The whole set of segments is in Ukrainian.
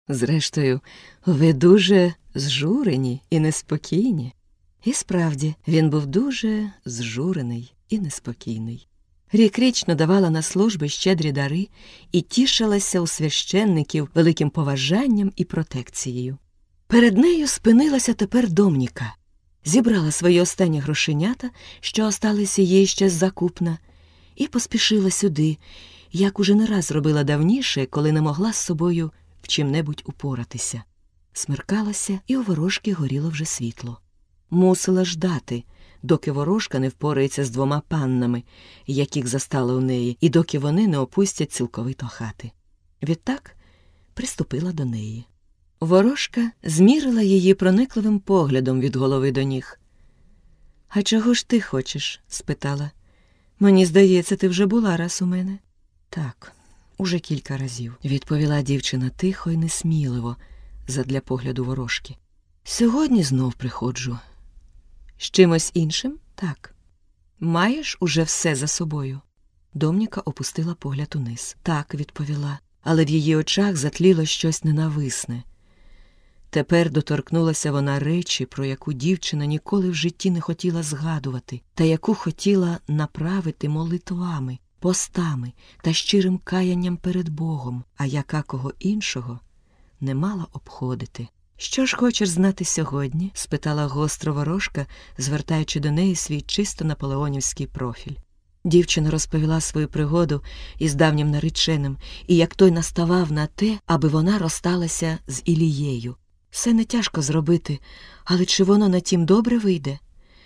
Зрештою, ви дуже зжурені і неспокійні. І справді, він був дуже зжурений і неспокійний. Рік-річно давала на служби щедрі дари і тішилася у священників великим поважанням і протекцією. Перед нею спинилася тепер Домніка. Зібрала свої останні грошенята, що осталися їй ще з-за купна, і поспішила сюди, як уже не раз робила давніше, коли не могла з собою в чим-небудь упоратися. Смеркалося, і у ворожки горіло вже світло. Мусила ждати, доки ворожка не впорається з 2 паннами, яких застала у неї, і доки вони не опустять цілковито хати. Відтак приступила до неї. Ворожка змірила її проникливим поглядом від голови до ніг. «А чого ж ти хочеш?» – спитала. «Мені здається, ти вже була раз у мене». «Так, уже кілька разів», – відповіла дівчина тихо й несміливо, задля погляду ворожки. «Сьогодні знов приходжу». «З чимось іншим?» «Так». «Маєш уже все за собою?» Домніка опустила погляд униз. «Так», – відповіла, але в її очах затліло щось ненависне. Тепер доторкнулася вона речі, про яку дівчина ніколи в житті не хотіла згадувати, та яку хотіла направити молитвами, постами та щирим каянням перед Богом, а яка кого іншого не мала обходити. «Що ж хочеш знати сьогодні?» – спитала гостро ворожка, звертаючи до неї свій чисто наполеонівський профіль. Дівчина розповіла свою пригоду із давнім нареченим, і як той наставав на те, аби вона розсталася з Ілією. Все не тяжко зробити, але чи воно на тім добре вийде?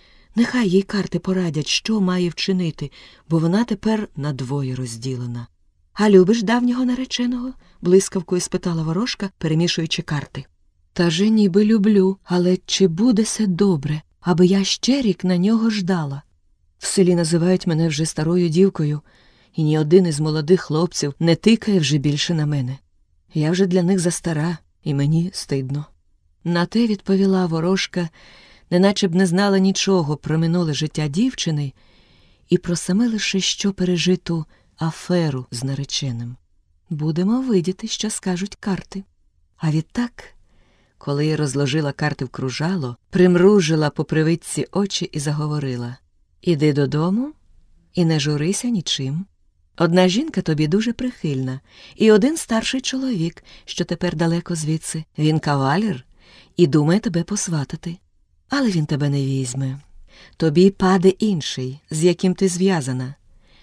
Нехай їй карти порадять, що має вчинити, бо вона тепер надвоє розділена. «А любиш давнього нареченого?» – блискавкою спитала ворожка, перемішуючи карти. «Та же ніби люблю, але чи буде се добре, аби я ще рік на нього ждала? В селі називають мене вже старою дівкою, і ні один із молодих хлопців не тикає вже більше на мене. Я вже для них застара, і мені стидно». На те відповіла ворожка, неначе б не знала нічого про минуле життя дівчини і про саме лише що пережиту аферу з нареченим. «Будемо видіти, що скажуть карти». А відтак, коли розложила карти в кружало, примружила по привидці очі і заговорила: «Іди додому і не журися нічим. Одна жінка тобі дуже прихильна, і один старший чоловік, що тепер далеко звідси. Він кавалер і думає тебе посватати. Але він тебе не візьме. Тобі паде інший, з яким ти зв'язана.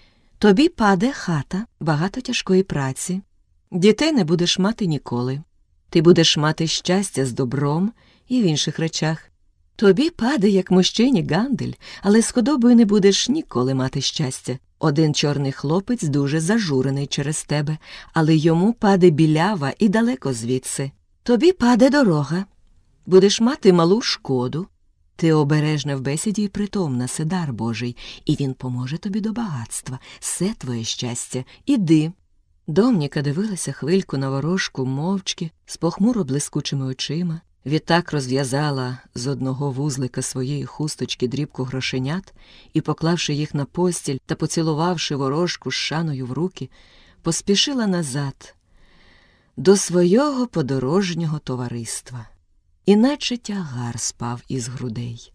Тобі паде хата, багато тяжкої праці. Дітей не будеш мати ніколи. Ти будеш мати щастя з добром і в інших речах. Тобі паде, як мужчині, гандель, але з худобою не будеш ніколи мати щастя. Один чорний хлопець дуже зажурений через тебе, але йому паде білява і далеко звідси. Тобі паде дорога. Будеш мати малу шкоду. Ти обережна в бесіді і притомна, це дар Божий, і він поможе тобі до багатства. Все твоє щастя. Іди». Домніка дивилася хвильку на ворожку мовчки, з похмуро блискучими очима. Відтак розв'язала з одного вузлика своєї хусточки дрібку грошенят і, поклавши їх на постіль та поцілувавши ворожку з шаною в руки, поспішила назад до свого подорожнього товариства. Іначе тягар спав із грудей.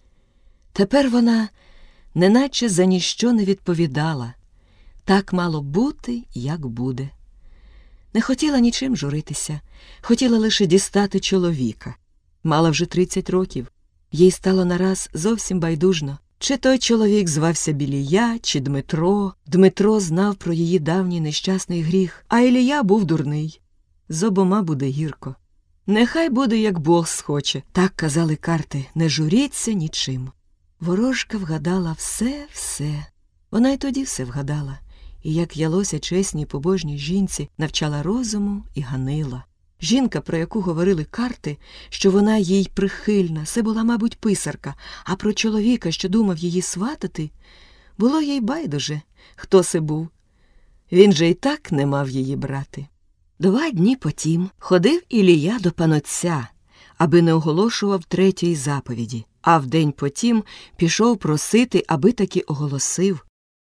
Тепер вона неначе за ніщо не відповідала. Так мало бути, як буде. Не хотіла нічим журитися, хотіла лише дістати чоловіка. Мала вже 30 років. Їй стало нараз зовсім байдужно. Чи той чоловік звався Білія, чи Дмитро. Дмитро знав про її давній нещасний гріх, а Ілія був дурний. З обома буде гірко. Нехай буде, як Бог схоче. Так казали карти, не журіться нічим. Ворожка вгадала все. Вона й тоді все вгадала. І, як ялося чесній побожній жінці, навчала розуму і ганила. Жінка, про яку говорили карти, що вона їй прихильна, це була, мабуть, писарка, а про чоловіка, що думав її сватати, було їй байдуже, хто це був. Він же й так не мав її брати. 2 дні потім ходив Ілія до панотця, аби не оголошував 3-ї заповіді, а вдень потім пішов просити, аби таки оголосив,